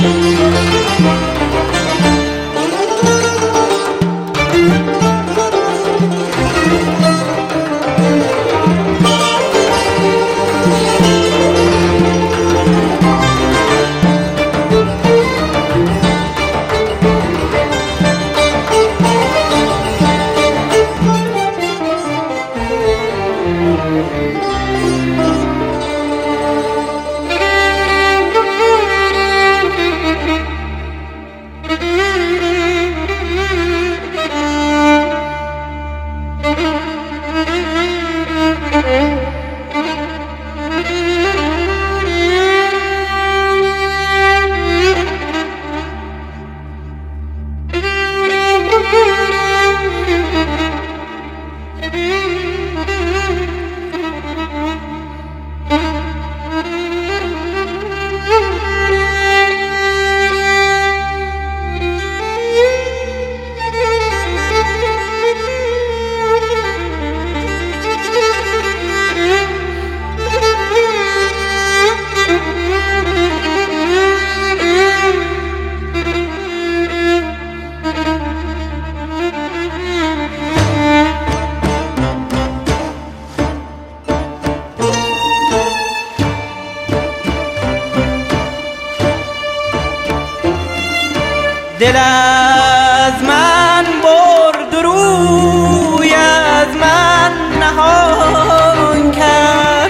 دل از من برد و روی از من نهان کرد.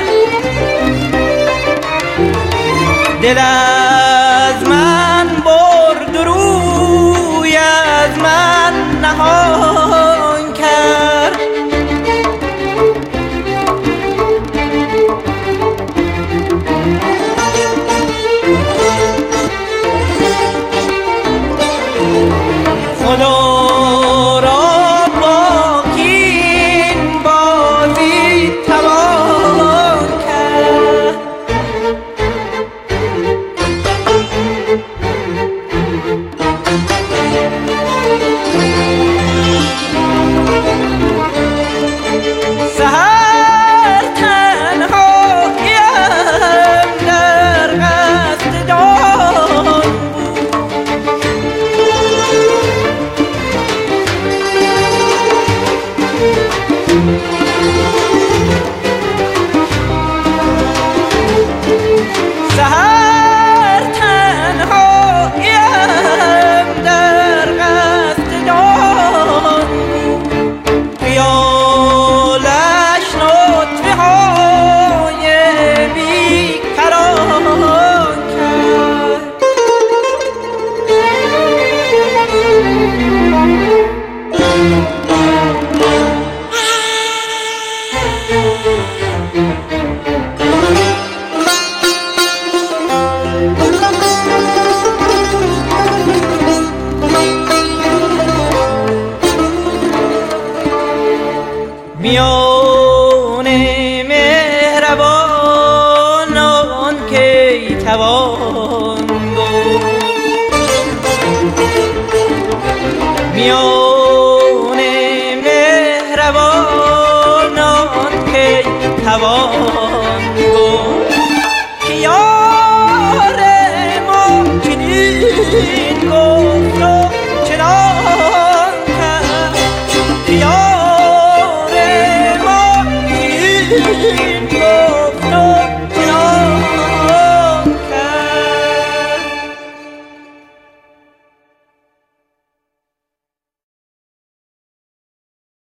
دل از من برد و روی از من نهان کرد. خدا را با کین بازی توان کرد. سحر تنهاییم در قصد جان سحر تنهاییم در قصد جان خیالش نطفه های بیکران کرد. میان مهربانان کی توان گفت. میان مهربانان کی توان گفت که یار ما چنین گفت و چنان کرد. یار ما چنین گفت